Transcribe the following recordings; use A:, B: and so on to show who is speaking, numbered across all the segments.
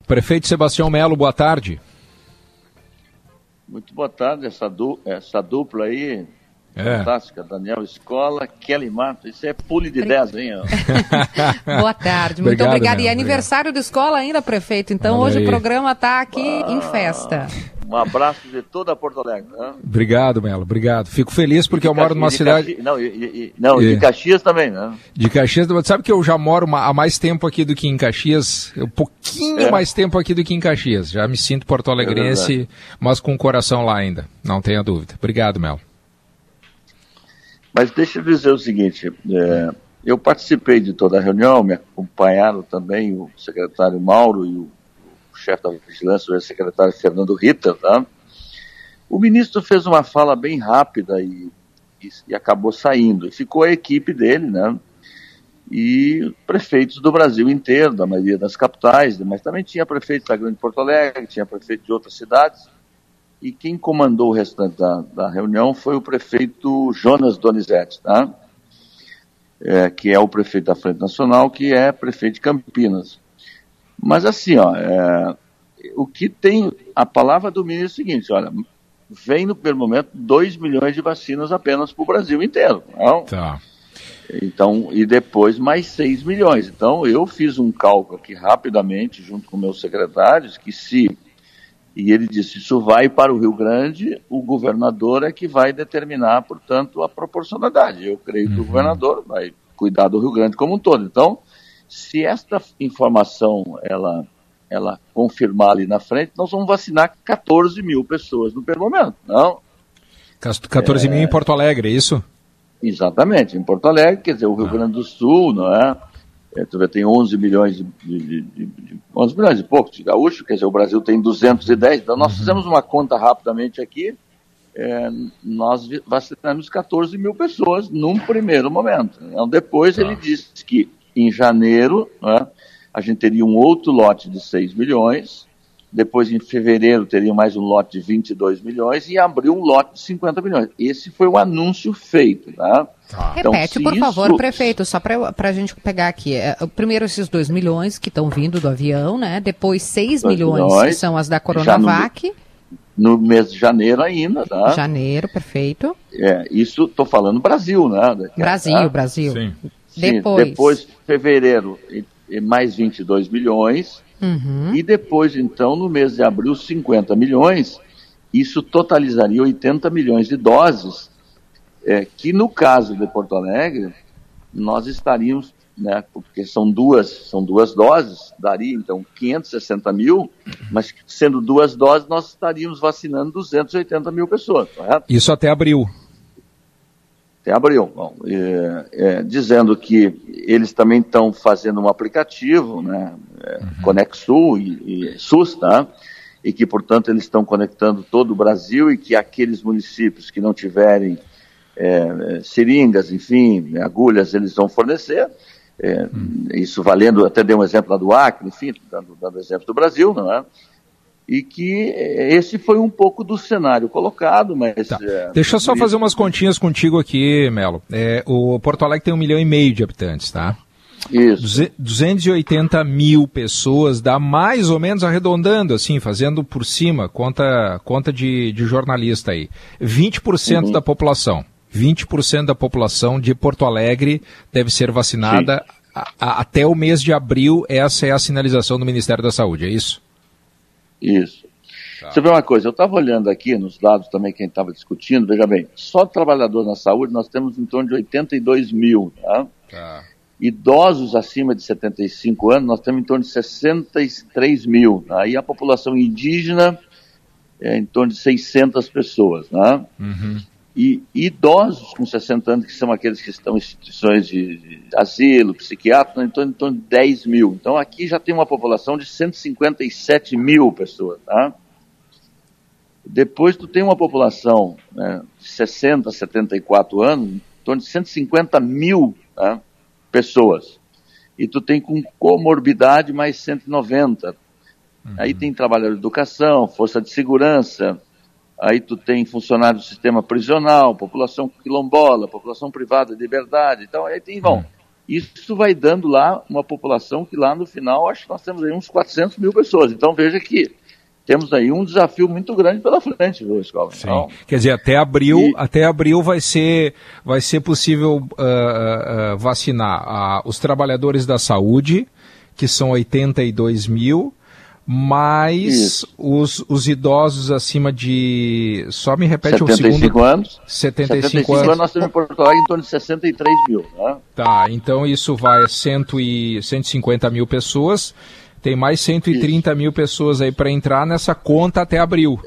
A: Prefeito Sebastião Melo, boa tarde.
B: Muito boa tarde, essa dupla aí, fantástica, Daniel Escola, Kelly Mato, isso é pule de 10, hein?
C: Boa tarde, muito obrigada. E é aniversário da escola ainda, prefeito, então hoje o programa está aqui em festa.
B: Um abraço de toda Porto Alegre. Né?
A: Obrigado, Melo, obrigado. Fico feliz porque eu moro numa cidade...
B: de Caxias também, né?
A: De Caxias, sabe que eu já moro há mais tempo aqui do que em Caxias, um pouquinho mais tempo aqui do que em Caxias. Já me sinto porto-alegrense, mas com o coração lá ainda, não tenha dúvida. Obrigado, Melo.
B: Mas deixa eu dizer o seguinte, eu participei de toda a reunião, me acompanharam também o secretário Mauro e o chefe da vigilância, o secretário Fernando Ritter, tá? O ministro fez uma fala bem rápida e acabou saindo. E ficou a equipe dele, né? E prefeitos do Brasil inteiro, da maioria das capitais, mas também tinha prefeito da Grande Porto Alegre, tinha prefeito de outras cidades. E quem comandou o restante da reunião foi o prefeito Jonas Donizete, tá? Que é o prefeito da Frente Nacional, que é prefeito de Campinas. Mas assim, o que tem, a palavra do ministro é o seguinte, olha, vem no primeiro momento 2 milhões de vacinas apenas para o Brasil inteiro, não?
A: Tá.
B: Então, e depois mais 6 milhões. Então, eu fiz um cálculo aqui rapidamente, junto com meus secretários, e ele disse, isso vai para o Rio Grande, o governador é que vai determinar, portanto, a proporcionalidade. Eu creio que o governador vai cuidar do Rio Grande como um todo. Então, se esta informação, ela confirmar ali na frente, nós vamos vacinar 14 mil pessoas no primeiro momento, não?
A: 14 mil em Porto Alegre, é isso?
B: Exatamente, em Porto Alegre, quer dizer, o Rio Grande do Sul, não é? Tu vê, tem 11 milhões 11 milhões e poucos de gaúchos, quer dizer, o Brasil tem 210, então nós fizemos uma conta rapidamente aqui, nós vacinamos 14 mil pessoas num primeiro momento. Então, depois ele disse que em janeiro, né, a gente teria um outro lote de 6 milhões, depois em fevereiro teria mais um lote de 22 milhões e em abril um lote de 50 milhões. Esse foi o anúncio feito, tá?
C: Então, repete, por favor, prefeito, só para a gente pegar aqui. Primeiro esses 2 milhões que estão vindo do avião, né? Depois 6 milhões que são as da Coronavac.
B: No mês de janeiro ainda, tá?
C: Janeiro, perfeito.
B: Isso, estou falando Brasil, né?
C: Brasil.
B: Sim. Depois, fevereiro, mais 22 milhões. E depois, então, no mês de abril, 50 milhões. Isso totalizaria 80 milhões de doses, que no caso de Porto Alegre, nós estaríamos, né, porque são duas doses, daria, então, 560 mil, mas sendo 2 doses, nós estaríamos vacinando 280 mil pessoas, correto?
A: Isso até abril.
B: Até abril. Bom, dizendo que eles também estão fazendo um aplicativo, né, Conexul e SUS, tá? E que, portanto, eles estão conectando todo o Brasil e que aqueles municípios que não tiverem seringas, enfim, agulhas, eles vão fornecer. Isso valendo, até dei um exemplo lá do Acre, enfim, dando exemplo do Brasil, não é? E que esse foi um pouco do cenário colocado, mas...
A: Tá. Deixa eu só fazer umas continhas contigo aqui, Melo. O Porto Alegre tem 1,5 milhão de habitantes, tá?
B: Isso.
A: 280 mil pessoas, dá mais ou menos, arredondando, assim, fazendo por cima, conta de jornalista aí. 20% da população. 20% da população de Porto Alegre deve ser vacinada até o mês de abril. Essa é a sinalização do Ministério da Saúde, é isso?
B: Isso. Tá. Você vê uma coisa, eu estava olhando aqui nos dados também, quem estava discutindo, veja bem, só trabalhador na saúde nós temos em torno de 82 mil, tá? Idosos acima de 75 anos nós temos em torno de 63 mil, tá? E a população indígena é em torno de 600 pessoas, tá? E idosos com 60 anos, que são aqueles que estão em instituições de asilo, psiquiátrico, em torno de 10 mil. Então aqui já tem uma população de 157 mil pessoas, tá? Depois tu tem uma população, né, de 60 a 74 anos, em torno de 150 mil, tá, pessoas. E tu tem com comorbidade mais 190. Aí tem trabalhador de educação, força de segurança. Aí tu tem funcionário do sistema prisional, população quilombola, população privada de liberdade. Então aí tem, isso vai dando lá uma população que lá no final, acho que nós temos aí uns 400 mil pessoas. Então veja que temos aí um desafio muito grande pela frente, viu, Escola? Então,
A: quer dizer, até abril vai ser possível vacinar os trabalhadores da saúde, que são 82 mil, mais os idosos acima de... Só me repete
B: 75
A: o segundo...
B: anos.
A: 75 anos.
B: Nós temos em Porto Alegre em torno de 63 mil. Né?
A: Tá, então isso vai a 150 mil pessoas. Tem mais 130 mil pessoas aí para entrar nessa conta até abril.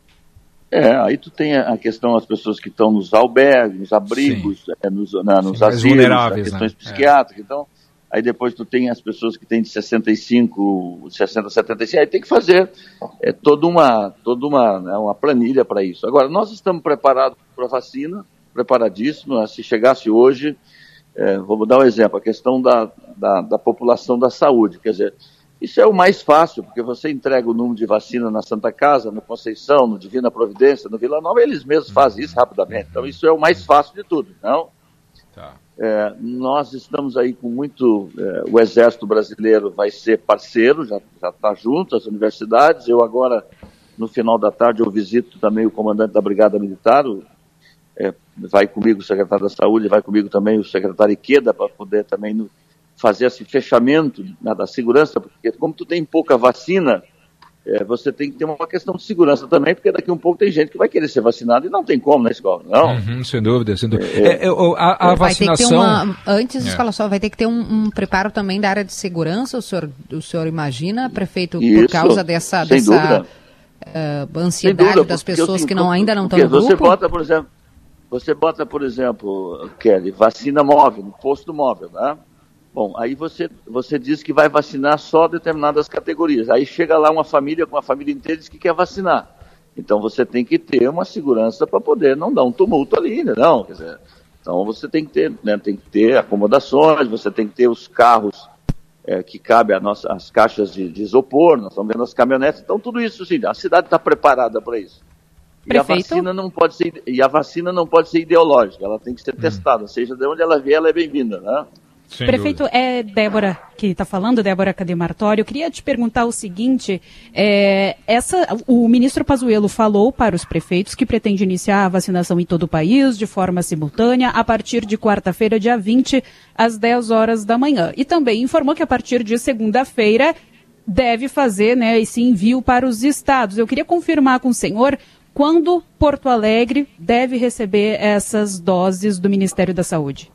B: Aí tu tem a questão das pessoas que estão nos albergues, nos abrigos, nos asilos, questões psiquiátricas. Então, aí depois tu tem as pessoas que têm de 65, 60, 75, aí tem que fazer toda uma planilha para isso. Agora, nós estamos preparados para a vacina, preparadíssimos. Se chegasse hoje, vou dar um exemplo, a questão da população da saúde, quer dizer, isso é o mais fácil, porque você entrega o número de vacina na Santa Casa, no Conceição, no Divina Providência, no Vila Nova, eles mesmos fazem isso rapidamente. Então isso é o mais fácil de tudo, não?
A: Tá.
B: Nós estamos aí com muito... o Exército Brasileiro vai ser parceiro, já está junto, as universidades. Eu agora, no final da tarde, eu visito também o comandante da Brigada Militar, vai comigo o secretário da Saúde, vai comigo também o secretário Iqueda, para poder também... fazer esse fechamento da segurança, porque como tu tem pouca vacina, você tem que ter uma questão de segurança também, porque daqui a um pouco tem gente que vai querer ser vacinado e não tem como na escola, não?
A: Sem dúvida. A vacinação...
C: Escola só vai ter que ter um preparo também da área de segurança, o senhor imagina, prefeito, por causa dessa ansiedade das pessoas que ainda não estão no grupo?
B: Você bota, por exemplo, Kelly, vacina móvel, no posto móvel, né? Bom, aí você diz que vai vacinar só determinadas categorias. Aí chega lá uma família com a família inteira e diz que quer vacinar. Então você tem que ter uma segurança para poder não dar um tumulto ali, né? Não, quer dizer, então você tem que ter, né, tem que ter acomodações, você tem que ter os carros que cabem as caixas de isopor, nós estamos vendo as caminhonetes. Então tudo isso, sim, a cidade está preparada para isso. E a vacina não pode ser ideológica, ela tem que ser testada, seja de onde ela vier, ela é bem-vinda, né?
D: Sem Prefeito, dúvida. É Débora que está falando, Débora Cademartório. Eu queria te perguntar o seguinte, o ministro Pazuello falou para os prefeitos que pretende iniciar a vacinação em todo o país de forma simultânea a partir de quarta-feira, dia 20, às 10 horas da manhã. E também informou que a partir de segunda-feira deve fazer esse envio para os estados. Eu queria confirmar com o senhor quando Porto Alegre deve receber essas doses do Ministério da Saúde.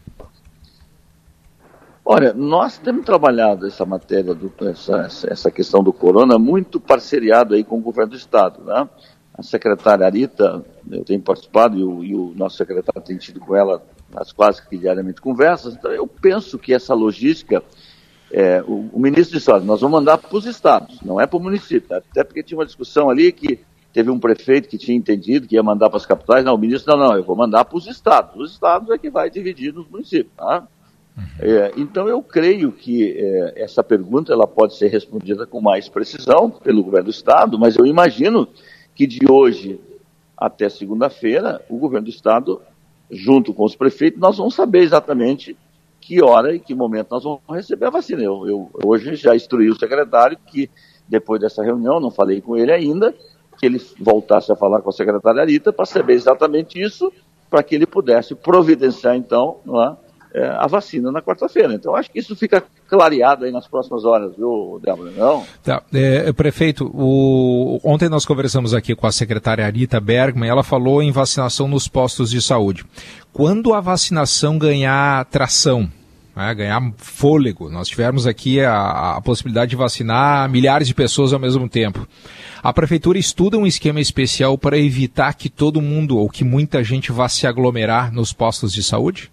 B: Olha, nós temos trabalhado essa matéria, essa questão do corona, muito parceriado aí com o governo do estado, né? A secretária Arita, eu tenho participado e o nosso secretário tem tido com ela quase que diariamente conversas. Então eu penso que essa logística, o ministro disse, olha, nós vamos mandar para os estados, não é para o município, até porque tinha uma discussão ali que teve um prefeito que tinha entendido que ia mandar para as capitais, não, o ministro não, eu vou mandar para os estados é que vai dividir nos municípios, tá? Então eu creio que essa pergunta ela pode ser respondida com mais precisão pelo governo do estado, mas eu imagino que de hoje até segunda-feira o governo do estado, junto com os prefeitos, nós vamos saber exatamente que hora e que momento nós vamos receber a vacina. Eu hoje já instruí o secretário que depois dessa reunião, não falei com ele ainda, que ele voltasse a falar com a secretária Arita para saber exatamente isso, para que ele pudesse providenciar então, não é, a vacina na quarta-feira. Então, acho que isso fica clareado aí nas próximas horas, viu, Débora? Não?
A: Tá. Prefeito, ontem nós conversamos aqui com a secretária Arita Bergman, ela falou em vacinação nos postos de saúde. Quando a vacinação ganhar tração, ganhar fôlego, nós tivemos aqui a possibilidade de vacinar milhares de pessoas ao mesmo tempo. A prefeitura estuda um esquema especial para evitar que todo mundo, ou que muita gente vá se aglomerar nos postos de saúde?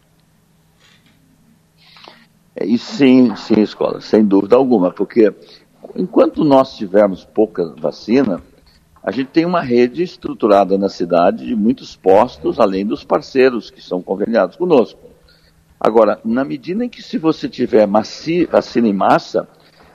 B: E sim, Escola, sem dúvida alguma, porque enquanto nós tivermos pouca vacina, a gente tem uma rede estruturada na cidade de muitos postos, além dos parceiros que são conveniados conosco. Agora, na medida em que se você tiver vacina em massa,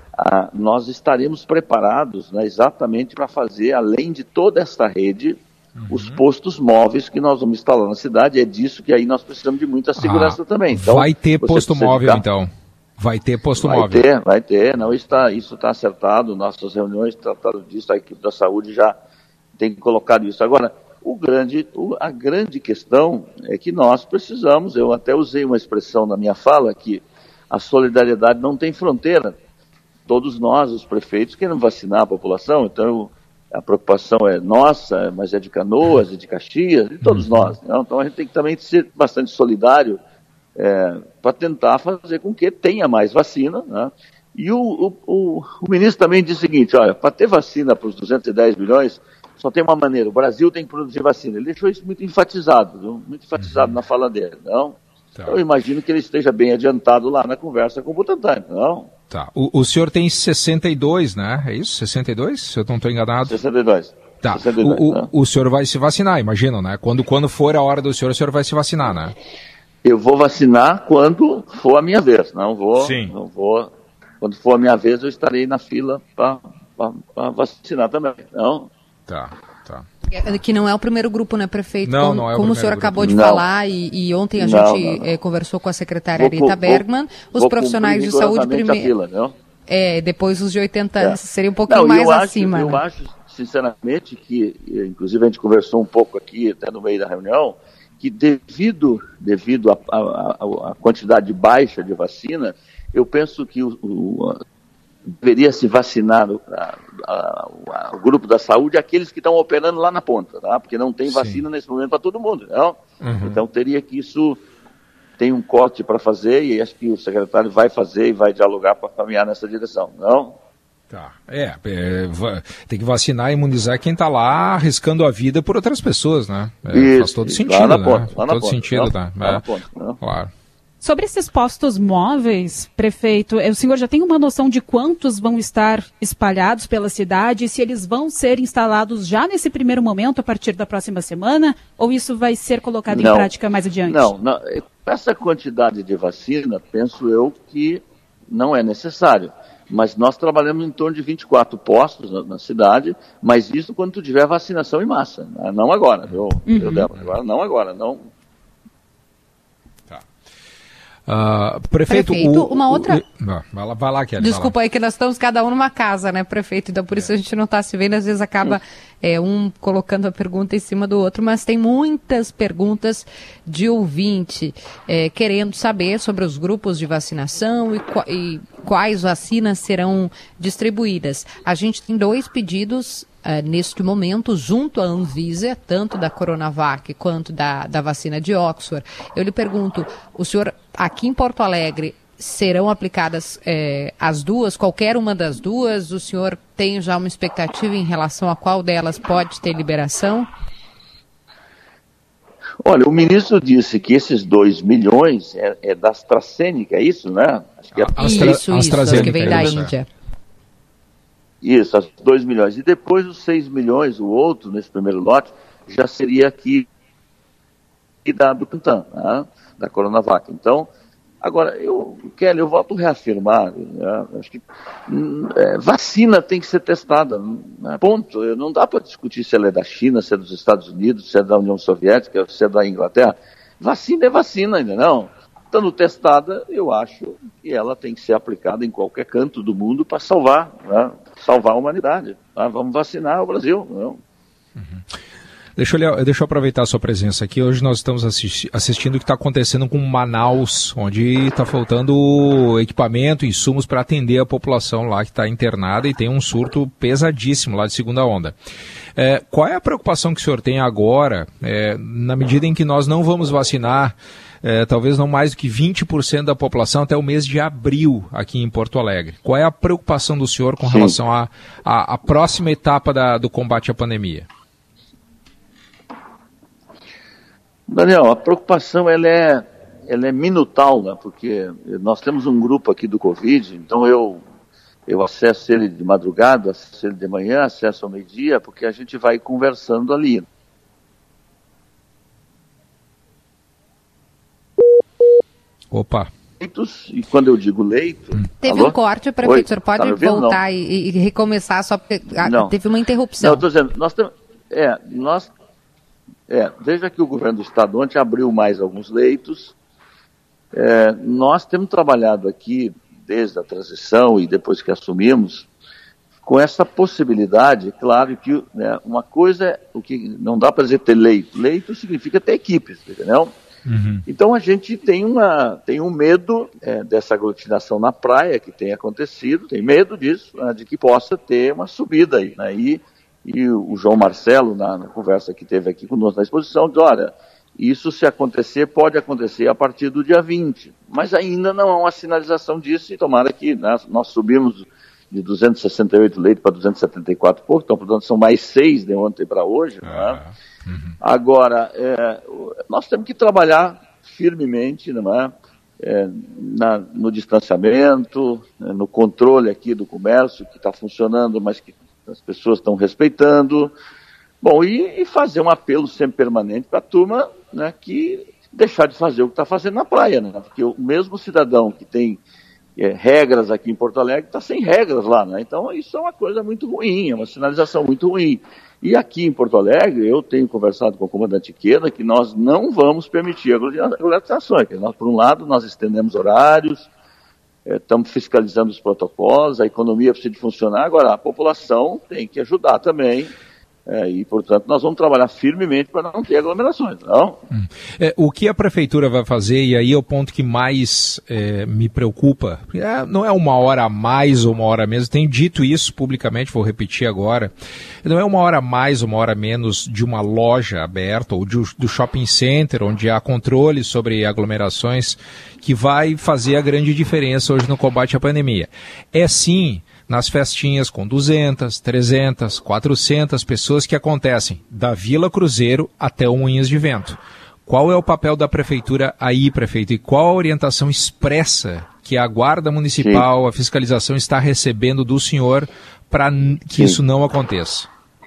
B: nós estaremos preparados, né, exatamente para fazer, além de toda esta rede, os postos móveis que nós vamos instalar na cidade. É disso que aí nós precisamos de muita segurança também. Então,
A: vai ter posto móvel, então? Vai ter posto móvel?
B: Vai ter. Não, isso está acertado. Nossas reuniões trataram disso. A equipe da saúde já tem colocado isso. Agora, a grande questão é que nós precisamos, eu até usei uma expressão na minha fala, que a solidariedade não tem fronteira. Todos nós, os prefeitos, queremos vacinar a população, então a preocupação é nossa, mas é de Canoas, é de Caxias, de todos nós. Né? Então a gente tem que também ser bastante solidário para tentar fazer com que tenha mais vacina. Né? E o ministro também disse o seguinte, olha, para ter vacina para os 210 milhões, só tem uma maneira, o Brasil tem que produzir vacina. Ele deixou isso muito enfatizado, viu? Muito enfatizado na fala dele. Não? Tá. Eu imagino que ele esteja bem adiantado lá na conversa com o Butantan, não?
A: Tá. O senhor tem 62, né? É isso? 62? Se eu não estou enganado.
B: 62.
A: Tá.
B: 62,
A: o senhor vai se vacinar, imagino, né? Quando for a hora do senhor, o senhor vai se vacinar, né?
B: Eu vou vacinar quando for a minha vez. Não vou. Quando for a minha vez, eu estarei na fila para vacinar também. Não?
A: Tá.
C: Que não é o primeiro grupo, né, prefeito?
A: Não é o
C: como o senhor acabou de falar, e ontem a gente conversou com a secretária Rita Bergman, os profissionais de saúde primeiro. Depois os de 80 anos, seria um pouquinho mais acima.
B: Eu acho, sinceramente, que, inclusive a gente conversou um pouco aqui, até no meio da reunião, que devido à quantidade baixa de vacina, eu penso que deveria se vacinar o grupo da saúde, aqueles que estão operando lá na ponta, tá? Porque não tem vacina nesse momento para todo mundo, não? Então teria que isso tem um corte para fazer, e acho que o secretário vai fazer e vai dialogar para caminhar nessa direção, não?
A: Tá. Tem que vacinar e imunizar quem está lá arriscando a vida por outras pessoas, né? Faz todo sentido,
B: lá na
A: né?
B: ponta,
A: Faz todo sentido, tá?
B: Lá na ponta, não?
A: Claro.
D: Sobre esses postos móveis, prefeito, o senhor já tem uma noção de quantos vão estar espalhados pela cidade, se eles vão ser instalados já nesse primeiro momento, a partir da próxima semana, ou isso vai ser colocado em prática mais adiante?
B: Não. Essa quantidade de vacina, penso eu que não é necessário. Mas nós trabalhamos em torno de 24 postos na cidade, mas isso quando tiver vacinação em massa, né? Não agora, viu? Agora não.
C: Prefeito, uma outra...
A: Vai lá, Kelly.
C: Desculpa aí que nós estamos cada um numa casa, né, prefeito? Então por isso a gente não está se vendo, às vezes acaba um colocando a pergunta em cima do outro, mas tem muitas perguntas de ouvinte querendo saber sobre os grupos de vacinação e quais vacinas serão distribuídas. A gente tem 2 pedidos neste momento, junto à Anvisa, tanto da Coronavac quanto da vacina de Oxford. Eu lhe pergunto, o senhor, aqui em Porto Alegre, serão aplicadas as duas, qualquer uma das duas? O senhor tem já uma expectativa em relação a qual delas pode ter liberação?
B: Olha, o ministro disse que esses 2 milhões é da AstraZeneca, é isso, né? Acho que
C: isso, que vem da Índia.
B: Isso, as 2 milhões. E depois os 6 milhões, o outro, nesse primeiro lote, já seria aqui do Butantan, né? Da Coronavac. Então, agora, Kelly, eu volto a reafirmar, né? Acho que vacina tem que ser testada, né? Ponto. Não dá para discutir se ela é da China, se é dos Estados Unidos, se é da União Soviética, se é da Inglaterra. Vacina é vacina, ainda não. Estando testada, eu acho que ela tem que ser aplicada em qualquer canto do mundo para salvar a humanidade. Tá? Vamos vacinar o Brasil. Não?
A: Deixa eu aproveitar a sua presença aqui. Hoje nós estamos assistindo o que está acontecendo com Manaus, onde está faltando equipamento, insumos para atender a população lá que está internada e tem um surto pesadíssimo lá de segunda onda. Qual é a preocupação que o senhor tem agora, na medida em que nós não vamos vacinar talvez não mais do que 20% da população até o mês de abril aqui em Porto Alegre? Qual é a preocupação do senhor com relação à próxima etapa do combate à pandemia?
B: Daniel, a preocupação ela é minutal, né? Porque nós temos um grupo aqui do Covid, então eu acesso ele de madrugada, acesso ele de manhã, acesso ao meio-dia, porque a gente vai conversando ali.
A: Opa.
B: E quando eu digo leito...
C: Teve um corte, prefeito, o senhor pode voltar e recomeçar, só porque teve uma interrupção.
B: Não, eu estou dizendo, nós Veja que o governo do estado ontem abriu mais alguns leitos. Nós temos trabalhado aqui, desde a transição e depois que assumimos, com essa possibilidade, claro que uma coisa, o que não dá para dizer ter leito. Leito significa ter equipes, entendeu? Uhum. Então a gente tem um medo dessa aglutinação na praia que tem acontecido, tem medo disso, de que possa ter uma subida aí, né? E o João Marcelo, na conversa que teve aqui conosco na exposição, diz, olha, isso se acontecer, pode acontecer a partir do dia 20, mas ainda não há uma sinalização disso e tomara que nós subimos de 268 leitos para 274 e pouco, então portanto são mais 6 de ontem para hoje, né? Uhum. Agora, nós temos que trabalhar firmemente, não é? No distanciamento, no controle aqui do comércio, que está funcionando, mas que as pessoas estão respeitando. Bom, e fazer um apelo sempre permanente para a turma, né, que deixar de fazer o que está fazendo na praia, né? Porque o mesmo cidadão que tem regras aqui em Porto Alegre está sem regras lá, né? Então isso é uma coisa muito ruim, é uma sinalização muito ruim. E aqui em Porto Alegre, eu tenho conversado com o comandante Queda que nós não vamos permitir aglutinações. Nós, por um lado, nós estendemos horários, estamos fiscalizando os protocolos, a economia precisa de funcionar, agora a população tem que ajudar também. E, portanto, nós vamos trabalhar firmemente para não ter aglomerações, não?
A: O que a prefeitura vai fazer, e aí é o ponto que mais me preocupa, não é uma hora a mais ou uma hora a menos, tenho dito isso publicamente, vou repetir agora, não é uma hora a mais ou uma hora a menos de uma loja aberta ou do shopping center, onde há controle sobre aglomerações, que vai fazer a grande diferença hoje no combate à pandemia. É sim nas festinhas com 200, 300, 400 pessoas que acontecem da Vila Cruzeiro até o Moinhos de Vento. Qual é o papel da prefeitura aí, prefeito? E qual a orientação expressa que a Guarda Municipal, a fiscalização está recebendo do senhor para que isso não aconteça?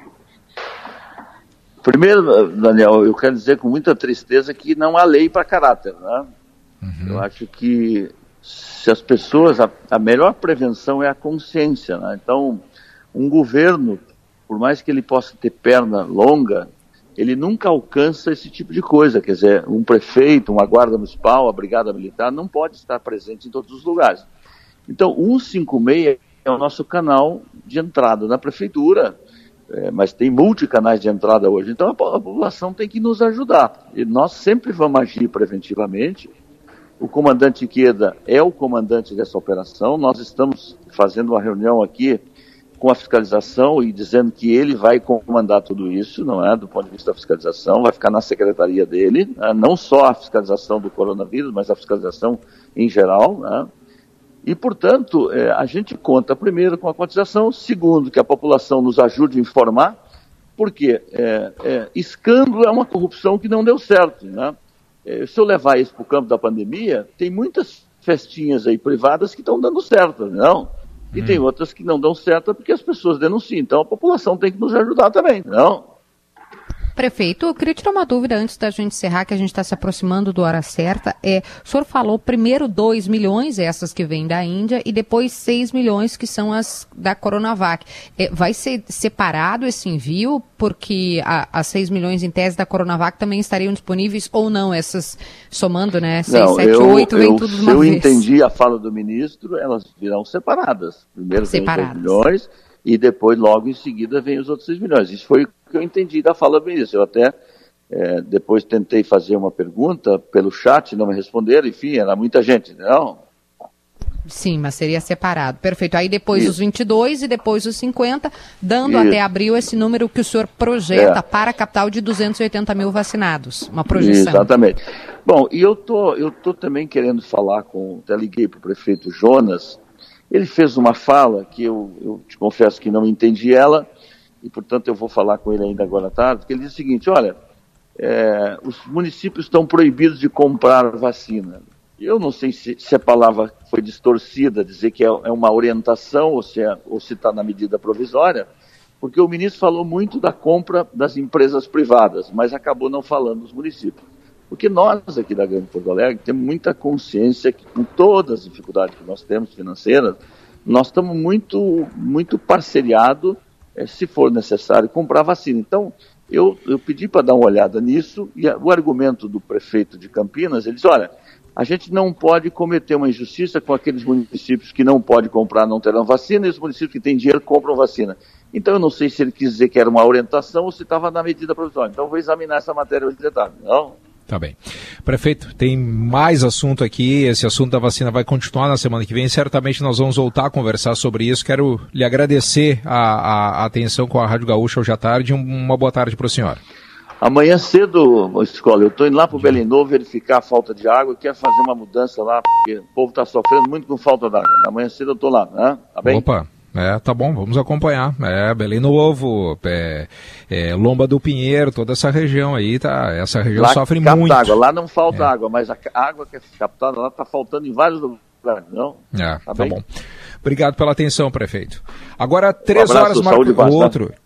B: Primeiro, Daniel, eu quero dizer com muita tristeza que não há lei para caráter, né? Uhum. Eu acho que se as pessoas, a melhor prevenção é a consciência, né? Então, um governo, por mais que ele possa ter perna longa, ele nunca alcança esse tipo de coisa. Quer dizer, um prefeito, uma guarda municipal, a brigada militar não pode estar presente em todos os lugares. Então, 156 é o nosso canal de entrada na prefeitura, mas tem multicanais de entrada hoje. Então, a população tem que nos ajudar. E nós sempre vamos agir preventivamente. O comandante Queda é o comandante dessa operação. Nós estamos fazendo uma reunião aqui com a fiscalização e dizendo que ele vai comandar tudo isso, não é? Do ponto de vista da fiscalização, vai ficar na secretaria dele, né? Não só a fiscalização do coronavírus, mas a fiscalização em geral, né? E, portanto, a gente conta, primeiro, com a cotização, segundo, que a população nos ajude a informar, porque escândalo é uma corrupção que não deu certo, né? Se eu levar isso para o campo da pandemia, tem muitas festinhas aí privadas que estão dando certo, não? E tem outras que não dão certo porque as pessoas denunciam. Então a população tem que nos ajudar também, não?
C: Prefeito, eu queria tirar uma dúvida antes da gente encerrar, que a gente está se aproximando do hora certa. O senhor falou primeiro 2 milhões, essas que vêm da Índia, e depois 6 milhões, que são as da Coronavac. Vai ser separado esse envio, porque as 6 milhões em tese da Coronavac também estariam disponíveis, ou não, essas somando, né? 6, 7, 8, vem tudo de uma vez.
B: Eu entendi a fala do ministro, elas virão separadas. Primeiro vem os 2 milhões, e depois, logo em seguida, vem os outros 6 milhões. Isso foi o que eu entendi da fala do ministro. Eu até depois tentei fazer uma pergunta pelo chat, não me responderam, enfim, era muita gente, não?
C: Sim, mas seria separado. Perfeito. Aí depois os 22 e depois os 50, dando até abril esse número que o senhor projeta para a capital de 280 mil vacinados. Uma projeção.
B: Exatamente. Bom, e eu tô também querendo falar até liguei para o prefeito Jonas. Ele fez uma fala que eu te confesso que não entendi ela, e portanto eu vou falar com ele ainda agora à tarde, porque ele diz o seguinte: olha, os municípios estão proibidos de comprar vacina. Eu não sei se a palavra foi distorcida, dizer que é uma orientação ou se está na medida provisória, porque o ministro falou muito da compra das empresas privadas, mas acabou não falando dos municípios. Porque nós aqui da Grande Porto Alegre temos muita consciência que, com todas as dificuldades que nós temos financeiras, nós estamos muito, muito parceriados, se for necessário, comprar vacina. Então, Eu pedi para dar uma olhada nisso, e o argumento do prefeito de Campinas, ele disse, olha, a gente não pode cometer uma injustiça com aqueles municípios que não podem comprar, não terão vacina, e os municípios que têm dinheiro compram vacina. Então eu não sei se ele quis dizer que era uma orientação ou se estava na medida provisória. Então eu vou examinar essa matéria hoje de tarde, não?
A: Tá bem. Prefeito, tem mais assunto aqui, esse assunto da vacina vai continuar na semana que vem, certamente nós vamos voltar a conversar sobre isso. Quero lhe agradecer a atenção com a Rádio Gaúcha hoje à tarde, uma boa tarde para o senhor.
B: Amanhã cedo, escola, eu estou indo lá para o Belém Novo verificar a falta de água, eu quero fazer uma mudança lá, porque o povo está sofrendo muito com falta d'água. Amanhã cedo eu estou lá, né? Tá bem?
A: Opa! Tá bom, vamos acompanhar. Belém Novo, Lomba do Pinheiro, toda essa região aí, tá? Essa região lá sofre muito.
B: Água. Lá não falta água, mas a água que é captada lá está faltando em vários lugares, não?
A: Tá bom. Obrigado pela atenção, prefeito. Agora, 3 horas...
B: Saúde,
A: outro.